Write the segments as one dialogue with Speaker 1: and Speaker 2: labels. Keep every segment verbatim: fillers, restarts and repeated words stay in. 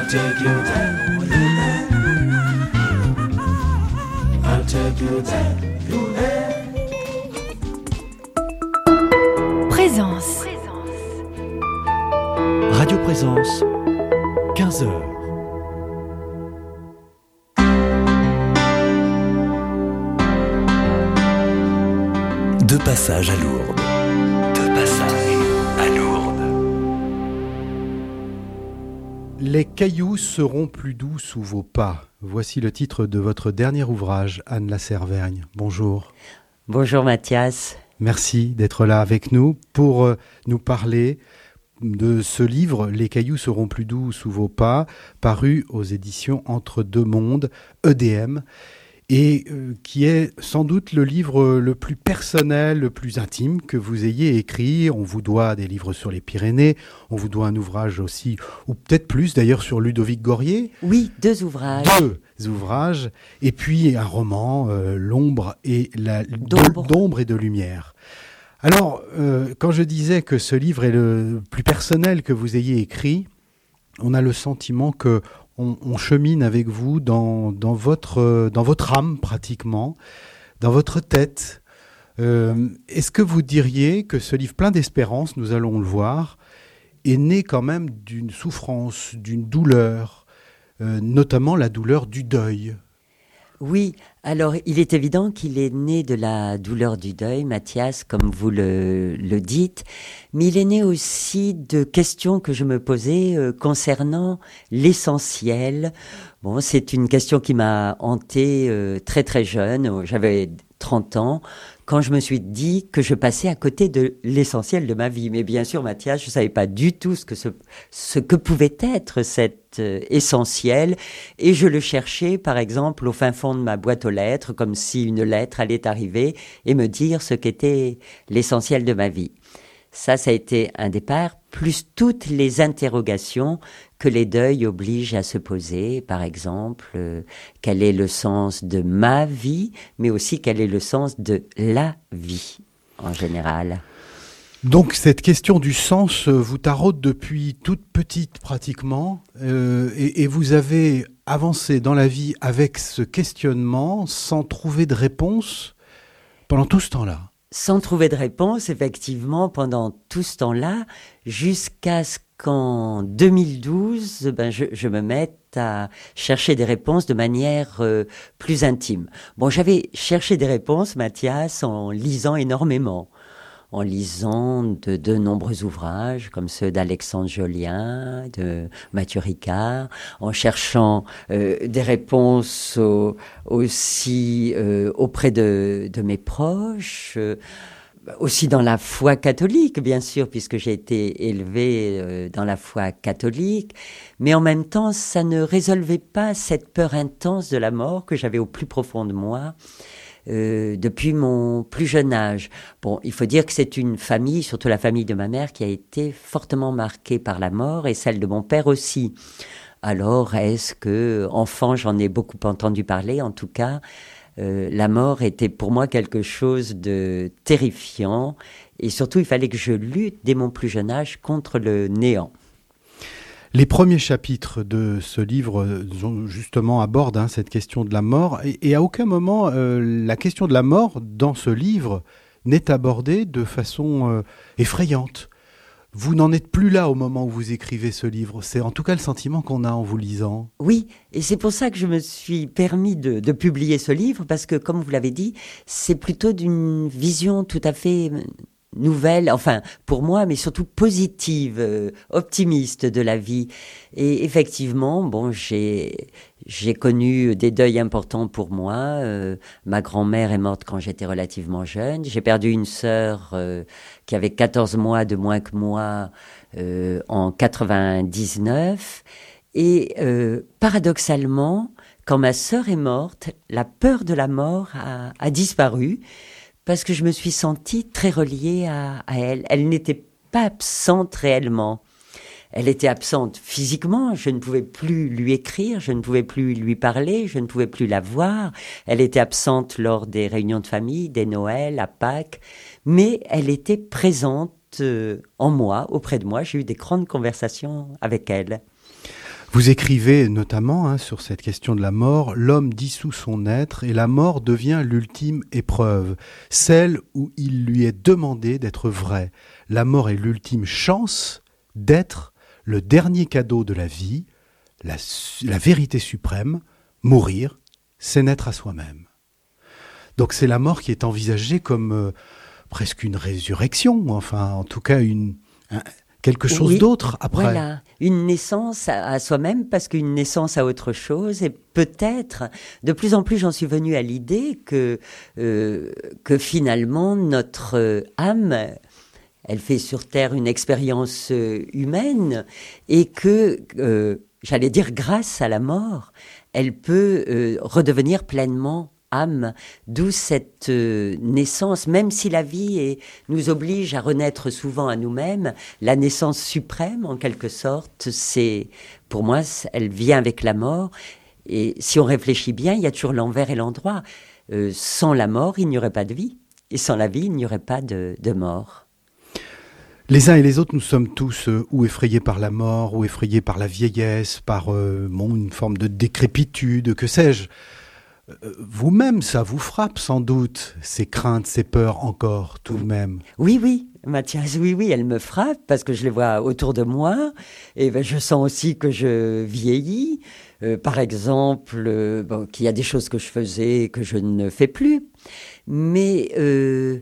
Speaker 1: I'll take you there. I'll take you there. You there.
Speaker 2: Présence.
Speaker 3: Radio Présence, quinze heures. De passage à Lourdes. De passage à Lourdes.
Speaker 4: Les cailloux seront plus doux sous vos pas. Voici le titre de votre dernier ouvrage, Anne Lasservergne. Bonjour.
Speaker 5: Bonjour Mathias.
Speaker 4: Merci d'être là avec nous pour euh, nous parler de ce livre, Les cailloux seront plus doux sous vos pas, paru aux éditions Entre deux mondes, E D M, et euh, qui est sans doute le livre le plus personnel, le plus intime que vous ayez écrit. On vous doit des livres sur les Pyrénées, on vous doit un ouvrage aussi, ou peut-être plus d'ailleurs, sur Ludovic Gorier.
Speaker 5: Oui, deux ouvrages.
Speaker 4: Deux ouvrages, et puis un roman, euh, L'ombre et la,
Speaker 5: d'ombre.
Speaker 4: d'ombre et de lumière. Alors, euh, quand je disais que ce livre est le plus personnel que vous ayez écrit, on a le sentiment que on, on chemine avec vous dans, dans, votre, dans votre âme pratiquement, dans votre tête. Euh, est-ce que vous diriez que ce livre plein d'espérance, nous allons le voir, est né quand même d'une souffrance, d'une douleur, euh, notamment la douleur du deuil ?
Speaker 5: Oui, alors il est évident qu'il est né de la douleur du deuil, Mathias, comme vous le, le dites, mais il est né aussi de questions que je me posais euh, concernant l'essentiel. Bon, c'est une question qui m'a hantée euh, très très jeune, j'avais trente ans, quand je me suis dit que je passais à côté de l'essentiel de ma vie. Mais bien sûr, Mathias, je ne savais pas du tout ce que, ce, ce que pouvait être cet euh, essentiel. Et je le cherchais, par exemple, au fin fond de ma boîte aux lettres, comme si une lettre allait arriver et me dire ce qu'était l'essentiel de ma vie. Ça, ça a été un départ, plus toutes les interrogations que les deuils obligent à se poser. Par exemple, euh, quel est le sens de ma vie, mais aussi quel est le sens de la vie, en général.
Speaker 4: Donc cette question du sens vous taraude depuis toute petite pratiquement, euh, et, et vous avez avancé dans la vie avec ce questionnement sans trouver de réponse pendant tout ce temps-là.
Speaker 5: Sans trouver de réponse, effectivement, pendant tout ce temps-là, jusqu'à ce qu'en deux mille douze, ben, je, je me mette à chercher des réponses de manière euh, plus intime. Bon, j'avais cherché des réponses, Mathias, en lisant énormément. En lisant de, de nombreux ouvrages, comme ceux d'Alexandre Jolien, de Mathieu Ricard, en cherchant euh, des réponses au, aussi euh, auprès de, de mes proches, euh, aussi dans la foi catholique, bien sûr, puisque j'ai été élevée euh, dans la foi catholique, mais en même temps, ça ne résolvait pas cette peur intense de la mort que j'avais au plus profond de moi, Euh, depuis mon plus jeune âge. Bon, il faut dire que c'est une famille, surtout la famille de ma mère, qui a été fortement marquée par la mort, et celle de mon père aussi. Alors, est-ce que, enfant, j'en ai beaucoup entendu parler, en tout cas, euh, la mort était pour moi quelque chose de terrifiant, et surtout, il fallait que je lutte dès mon plus jeune âge contre le néant.
Speaker 4: Les premiers chapitres de ce livre, justement, abordent hein, cette question de la mort. Et, et à aucun moment, euh, la question de la mort, dans ce livre, n'est abordée de façon euh, effrayante. Vous n'en êtes plus là au moment où vous écrivez ce livre. C'est en tout cas le sentiment qu'on a en vous lisant.
Speaker 5: Oui, et c'est pour ça que je me suis permis de, de publier ce livre, parce que, comme vous l'avez dit, c'est plutôt d'une vision tout à fait nouvelle, enfin pour moi, mais surtout positive, euh, optimiste de la vie. Et effectivement, bon, j'ai j'ai connu des deuils importants pour moi. Euh, ma grand-mère est morte quand j'étais relativement jeune. J'ai perdu une sœur euh, qui avait quatorze mois de moins que moi euh, en quatre-vingt-dix-neuf. Et euh, paradoxalement, quand ma sœur est morte, la peur de la mort a, a disparu. Parce que je me suis sentie très reliée à, à elle. Elle n'était pas absente réellement. Elle était absente physiquement. Je ne pouvais plus lui écrire, je ne pouvais plus lui parler, je ne pouvais plus la voir. Elle était absente lors des réunions de famille, des Noëls, à Pâques. Mais elle était présente euh, en moi, auprès de moi. J'ai eu des grandes conversations avec elle.
Speaker 4: Vous écrivez notamment hein, sur cette question de la mort, « L'homme dissout son être et la mort devient l'ultime épreuve, celle où il lui est demandé d'être vrai. La mort est l'ultime chance d'être le dernier cadeau de la vie, la, la vérité suprême, mourir, c'est naître à soi-même. » Donc c'est la mort qui est envisagée comme euh, presque une résurrection, enfin en tout cas une, un, quelque chose
Speaker 5: oui,
Speaker 4: d'autre après.
Speaker 5: Voilà, une naissance à, à soi-même parce qu'une naissance à autre chose et peut-être, de plus en plus j'en suis venue à l'idée que, euh, que finalement notre euh, âme, elle fait sur Terre une expérience euh, humaine et que, euh, j'allais dire grâce à la mort, elle peut euh, redevenir pleinement âme, d'où cette euh, naissance, même si la vie est, nous oblige à renaître souvent à nous-mêmes, la naissance suprême en quelque sorte, c'est, pour moi, elle vient avec la mort, et si on réfléchit bien, il y a toujours l'envers et l'endroit. Euh, sans la mort, il n'y aurait pas de vie, et sans la vie, il n'y aurait pas de, de mort.
Speaker 4: Les uns et les autres, nous sommes tous euh, ou effrayés par la mort, ou effrayés par la vieillesse, par euh, bon, une forme de décrépitude, que sais-je. Vous-même, ça vous frappe sans doute, ces craintes, ces peurs encore, tout de même.
Speaker 5: Oui, oui, Mathias, oui, oui, elle me frappe parce que je les vois autour de moi et ben, je sens aussi que je vieillis. Euh, par exemple, euh, bon, qu'il y a des choses que je faisais et que je ne fais plus. Mais euh,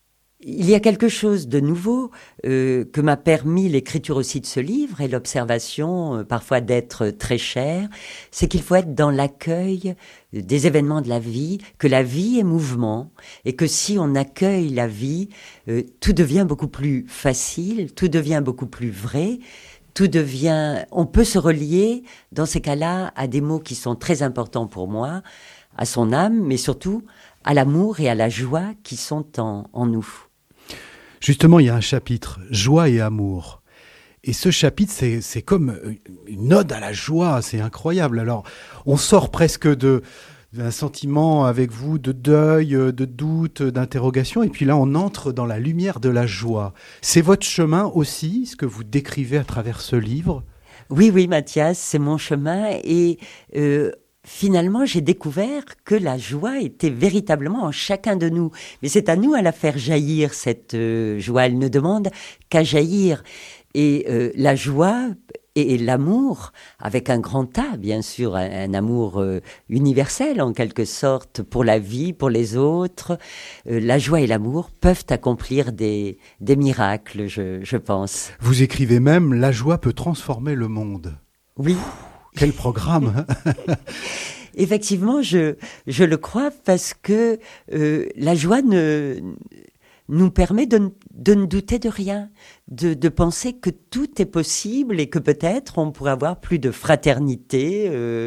Speaker 5: il y a quelque chose de nouveau euh, que m'a permis l'écriture aussi de ce livre et l'observation euh, parfois d'être très cher, c'est qu'il faut être dans l'accueil des événements de la vie, que la vie est mouvement et que si on accueille la vie, euh, tout devient beaucoup plus facile, tout devient beaucoup plus vrai, tout devient... On peut se relier dans ces cas-là à des mots qui sont très importants pour moi, à son âme, mais surtout à l'amour et à la joie qui sont en, en nous.
Speaker 4: Justement, il y a un chapitre, joie et amour. Et ce chapitre, c'est, c'est comme une ode à la joie, c'est incroyable. Alors, on sort presque de, d'un sentiment avec vous de deuil, de doute, d'interrogation, et puis là, on entre dans la lumière de la joie. C'est votre chemin aussi, ce que vous décrivez à travers ce livre ?
Speaker 5: Oui, oui, Mathias, c'est mon chemin, et... Euh, Finalement, j'ai découvert que la joie était véritablement en chacun de nous. Mais c'est à nous à la faire jaillir, cette euh, joie. Elle ne demande qu'à jaillir. Et euh, la joie et, et l'amour, avec un grand A, bien sûr, un, un amour euh, universel en quelque sorte, pour la vie, pour les autres, euh, la joie et l'amour peuvent accomplir des, des miracles, je, je pense.
Speaker 4: Vous écrivez même « La joie peut transformer le monde ».
Speaker 5: Oui.
Speaker 4: Quel programme.
Speaker 5: Effectivement, je, je le crois parce que euh, la joie ne, nous permet de, de ne douter de rien, de, de penser que tout est possible et que peut-être on pourrait avoir plus de fraternité euh,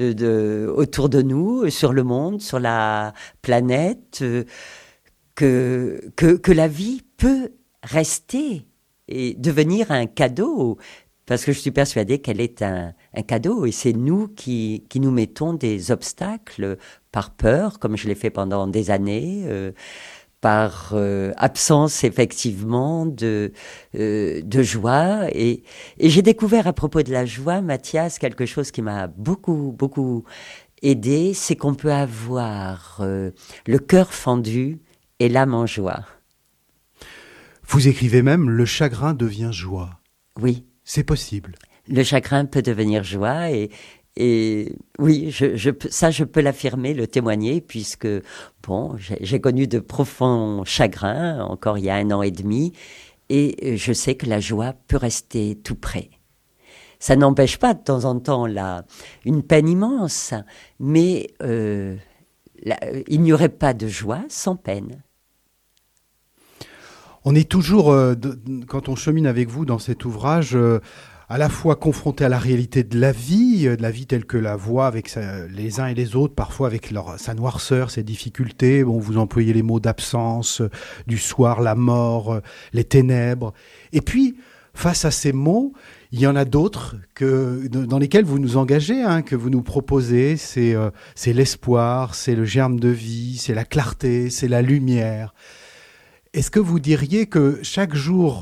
Speaker 5: de, autour de nous, sur le monde, sur la planète, euh, que, que, que la vie peut rester et devenir un cadeau. Parce que je suis persuadée qu'elle est un, un cadeau et c'est nous qui, qui nous mettons des obstacles par peur, comme je l'ai fait pendant des années, euh, par euh, absence effectivement de, euh, de joie. Et, et j'ai découvert à propos de la joie, Mathias, quelque chose qui m'a beaucoup, beaucoup aidé, c'est qu'on peut avoir euh, le cœur fendu et l'âme en joie.
Speaker 4: Vous écrivez même « Le chagrin devient joie ».
Speaker 5: Oui.
Speaker 4: C'est possible.
Speaker 5: Le chagrin peut devenir joie et, et oui, je, je, ça je peux l'affirmer, le témoigner, puisque bon, j'ai, j'ai connu de profonds chagrins encore il y a un an et demi et je sais que la joie peut rester tout près. Ça n'empêche pas de temps en temps la, une peine immense, mais euh, la, il n'y aurait pas de joie sans peine.
Speaker 4: On est toujours, euh, de, quand on chemine avec vous dans cet ouvrage, euh, à la fois confronté à la réalité de la vie, euh, de la vie telle que la voit avec sa, les uns et les autres, parfois avec leur, sa noirceur, ses difficultés. Bon, vous employez les mots d'absence, euh, du soir, la mort, euh, les ténèbres. Et puis, face à ces mots, il y en a d'autres que, dans lesquels vous nous engagez, hein, que vous nous proposez. C'est, euh, c'est l'espoir, c'est le germe de vie, c'est la clarté, c'est la lumière. Est-ce que vous diriez que chaque jour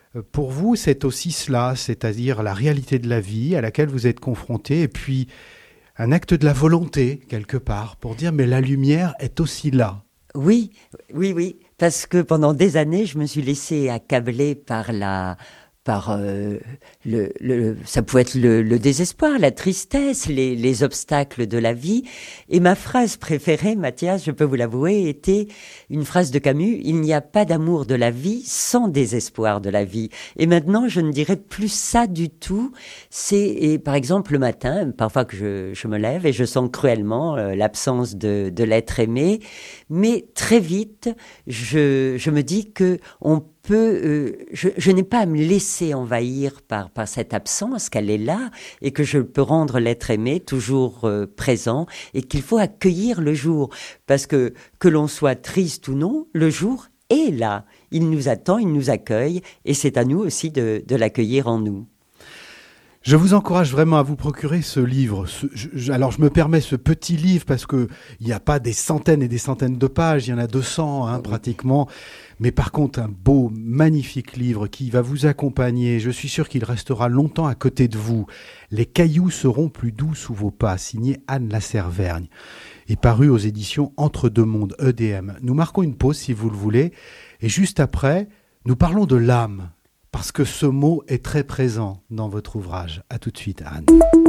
Speaker 4: pour vous, c'est aussi cela, c'est-à-dire la réalité de la vie à laquelle vous êtes confronté, et puis un acte de la volonté, quelque part, pour dire, mais la lumière est aussi là.
Speaker 5: Oui, oui, oui, parce que pendant des années, je me suis laissée accabler par la... par euh, le, le, ça pouvait être le, le désespoir, la tristesse, les, les obstacles de la vie. Et ma phrase préférée, Mathias, je peux vous l'avouer, était une phrase de Camus, « Il n'y a pas d'amour de la vie sans désespoir de la vie ». Et maintenant, je ne dirais plus ça du tout. C'est, et par exemple, le matin, parfois que je, je me lève et je sens cruellement euh, l'absence de, de l'être aimé, mais très vite, je, je me dis que on Peu, euh, je, je n'ai pas à me laisser envahir par, par cette absence, qu'elle est là et que je peux rendre l'être aimé toujours euh, présent et qu'il faut accueillir le jour. Parce que que l'on soit triste ou non, le jour est là. Il nous attend, il nous accueille et c'est à nous aussi de, de l'accueillir en nous.
Speaker 4: Je vous encourage vraiment à vous procurer ce livre. Ce, je, alors, je me permets ce petit livre parce que il n'y a pas des centaines et des centaines de pages, il y en a deux cents hein, pratiquement. Mais par contre, un beau, magnifique livre qui va vous accompagner. Je suis sûr qu'il restera longtemps à côté de vous. Les cailloux seront plus doux sous vos pas, signé Anne Lasservergne, et paru aux éditions Entre deux mondes, E D M. Nous marquons une pause si vous le voulez. Et juste après, nous parlons de l'âme. Parce que ce mot est très présent dans votre ouvrage. À tout de suite, Anne.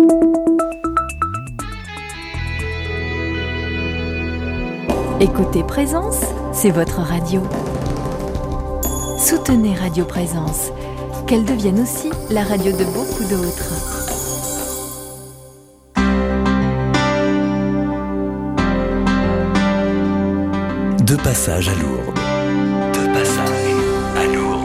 Speaker 2: Écoutez Présence, c'est votre radio. Soutenez Radio Présence, qu'elle devienne aussi la radio de beaucoup d'autres.
Speaker 3: De passage à Lourdes. De passage à Lourdes.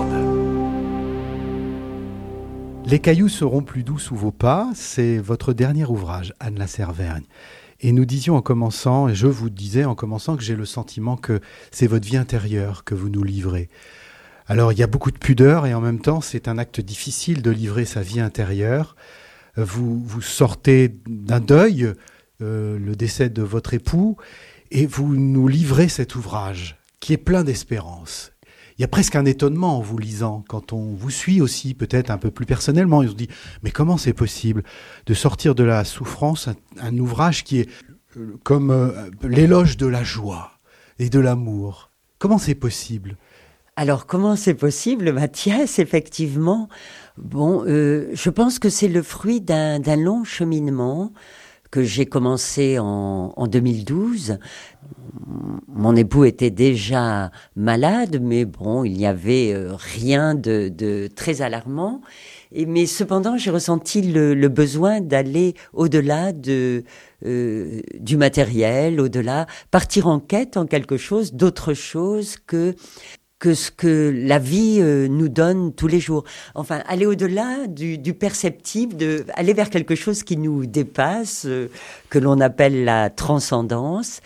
Speaker 4: Les cailloux seront plus doux sous vos pas, c'est votre dernier ouvrage, Anne Lasservergne. Et nous disions en commençant, et je vous disais en commençant que j'ai le sentiment que c'est votre vie intérieure que vous nous livrez. Alors il y a beaucoup de pudeur et en même temps c'est un acte difficile de livrer sa vie intérieure. Vous, vous sortez d'un deuil, euh, le décès de votre époux, et vous nous livrez cet ouvrage qui est plein d'espérance. Il y a presque un étonnement en vous lisant, quand on vous suit aussi, peut-être un peu plus personnellement. Et on se dit, mais comment c'est possible de sortir de la souffrance un, un ouvrage qui est comme euh, l'éloge de la joie et de l'amour? Comment c'est possible?
Speaker 5: Alors, comment c'est possible, Mathias? Effectivement, bon, euh, je pense que c'est le fruit d'un, d'un long cheminement que j'ai commencé en, en deux mille douze. Mon époux était déjà malade, mais bon, il n'y avait euh, rien de, de très alarmant. Et, mais cependant, j'ai ressenti le, le besoin d'aller au-delà de, euh, du matériel, au-delà, partir en quête en quelque chose d'autre chose que que ce que la vie euh, nous donne tous les jours. Enfin, aller au-delà du, du perceptible, de, aller vers quelque chose qui nous dépasse, euh, que l'on appelle la transcendance.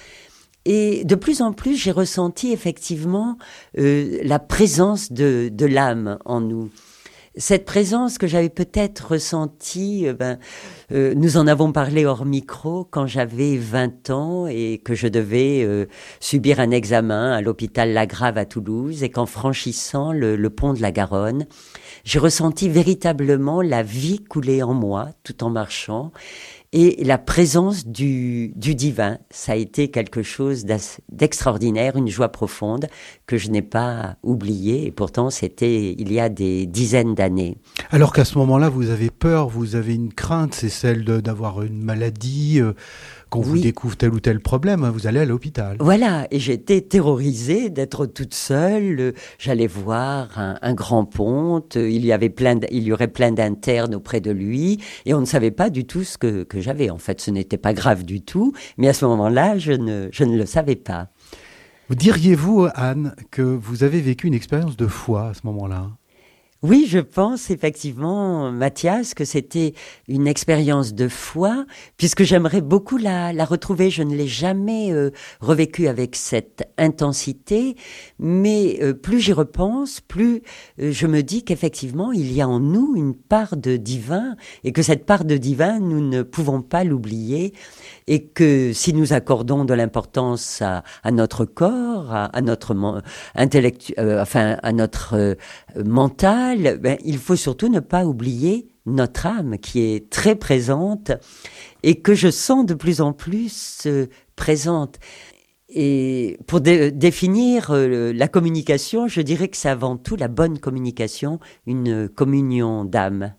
Speaker 5: Et de plus en plus, j'ai ressenti effectivement euh, la présence de, de l'âme en nous. Cette présence que j'avais peut-être ressentie, euh, ben, euh, nous en avons parlé hors micro quand j'avais vingt ans et que je devais euh, subir un examen à l'hôpital Lagrave à Toulouse et qu'en franchissant le, le pont de la Garonne, j'ai ressenti véritablement la vie couler en moi tout en marchant. Et la présence du, du divin, ça a été quelque chose d'extraordinaire, une joie profonde que je n'ai pas oubliée. Et pourtant, c'était il y a des dizaines d'années.
Speaker 4: Alors qu'à ce moment-là, vous avez peur, vous avez une crainte, c'est celle de, d'avoir une maladie, euh, qu'on oui. vous découvre tel ou tel problème, hein, vous allez à l'hôpital.
Speaker 5: Voilà, et j'étais terrorisée d'être toute seule. J'allais voir un, un grand ponte, il y avait plein, de, il y aurait plein d'internes auprès de lui, et on ne savait pas du tout ce que, que j'avais. En fait, ce n'était pas grave du tout, mais à ce moment-là, je ne, je ne le savais pas.
Speaker 4: Vous diriez-vous, Anne, que vous avez vécu une expérience de foi à ce moment-là ?
Speaker 5: Oui, je pense effectivement, Mathias, que c'était une expérience de foi, puisque j'aimerais beaucoup la, la retrouver. Je ne l'ai jamais euh, revécue avec cette intensité, mais euh, plus j'y repense, plus euh, je me dis qu'effectivement, il y a en nous une part de divin, et que cette part de divin, nous ne pouvons pas l'oublier, et que si nous accordons de l'importance à, à notre corps, à, à notre intellectu- euh, enfin à notre euh, mental, idéal, ben, il faut surtout ne pas oublier notre âme qui est très présente et que je sens de plus en plus euh, présente. Et pour dé- définir euh, la communication, je dirais que c'est avant tout la bonne communication, une communion d'âme.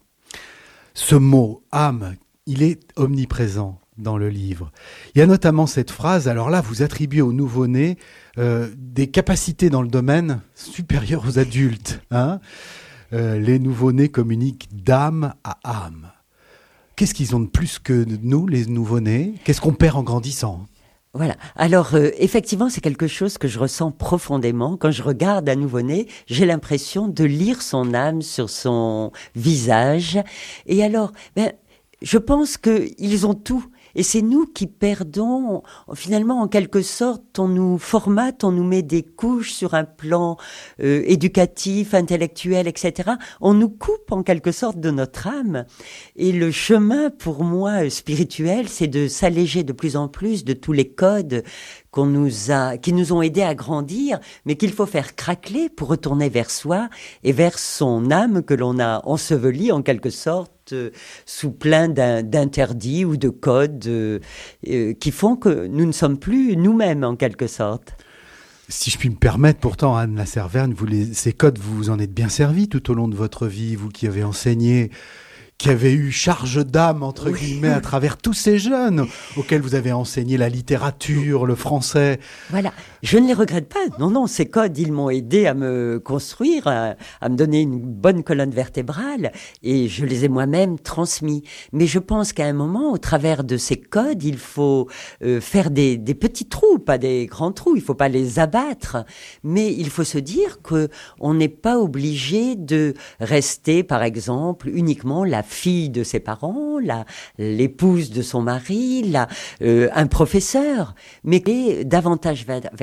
Speaker 4: Ce mot « âme », il est omniprésent dans le livre. Il y a notamment cette phrase, alors là, vous attribuez aux nouveau-nés euh, des capacités dans le domaine supérieures aux adultes. Hein euh, les nouveau-nés communiquent d'âme à âme. Qu'est-ce qu'ils ont de plus que nous, les nouveau-nés ? Qu'est-ce qu'on perd en grandissant ?
Speaker 5: Voilà. Alors, euh, effectivement, c'est quelque chose que je ressens profondément. Quand je regarde un nouveau-né, j'ai l'impression de lire son âme sur son visage. Et alors, ben, je pense qu'ils ont tout. Et c'est nous qui perdons, finalement, en quelque sorte, on nous formate, on nous met des couches sur un plan euh, éducatif, intellectuel, et cetera. On nous coupe en quelque sorte de notre âme. Et le chemin, pour moi, spirituel, c'est de s'alléger de plus en plus de tous les codes qu'on nous a, qui nous ont aidés à grandir, mais qu'il faut faire craqueler pour retourner vers soi et vers son âme que l'on a ensevelie en quelque sorte euh, sous plein d'in- d'interdits ou de codes euh, euh, qui font que nous ne sommes plus nous-mêmes en quelque sorte.
Speaker 4: Si je puis me permettre, pourtant, Anne Lasserverne, vous les, ces codes, vous vous en êtes bien servi tout au long de votre vie, vous qui avez enseigné, qui avez eu charge d'âme, entre
Speaker 5: Oui.
Speaker 4: guillemets, à travers tous ces jeunes auxquels vous avez enseigné la littérature, le français.
Speaker 5: Voilà, je ne les regrette pas. Non, non, ces codes, ils m'ont aidé à me construire, à, à me donner une bonne colonne vertébrale, et je les ai moi-même transmis. Mais je pense qu'à un moment, au travers de ces codes, il faut euh, faire des, des petits trous, pas des grands trous. Il faut pas les abattre, mais il faut se dire que on n'est pas obligé de rester, par exemple, uniquement la fille de ses parents, la, l'épouse de son mari, la, euh, un professeur, mais davantage vers